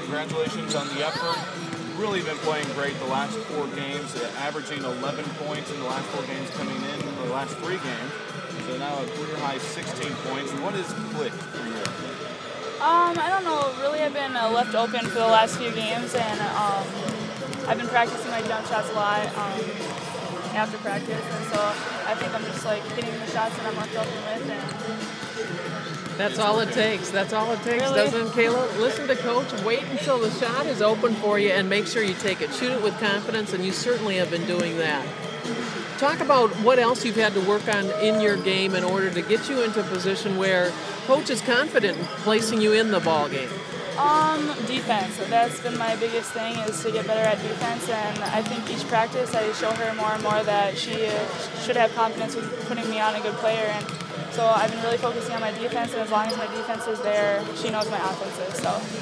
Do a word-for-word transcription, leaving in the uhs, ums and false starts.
congratulations on the effort. Really been playing great the last four games, uh, averaging eleven points in the last four games coming in, or the last three games. So now a career high sixteen points. What has clicked for you? Um, I don't know. Really, I've been uh, left open for the last few games, and um, I've been practicing my jump shots a lot um, after practice, and so I think I'm just like hitting the shots that I'm left open with. And That's all it takes. That's all it takes, Really? doesn't it, Kayla? Listen to Coach. Wait until the shot is open for you and make sure you take it. Shoot it with confidence, and you certainly have been doing that. Talk about what else you've had to work on in your game in order to get you into a position where Coach is confident in placing you in the ball game. Um, defense. That's been my biggest thing, is to get better at defense, and I think each practice I show her more and more that she uh, should have confidence with putting me on a good player, and so I've been really focusing on my defense, and as long as my defense is there, she knows my offense is. So.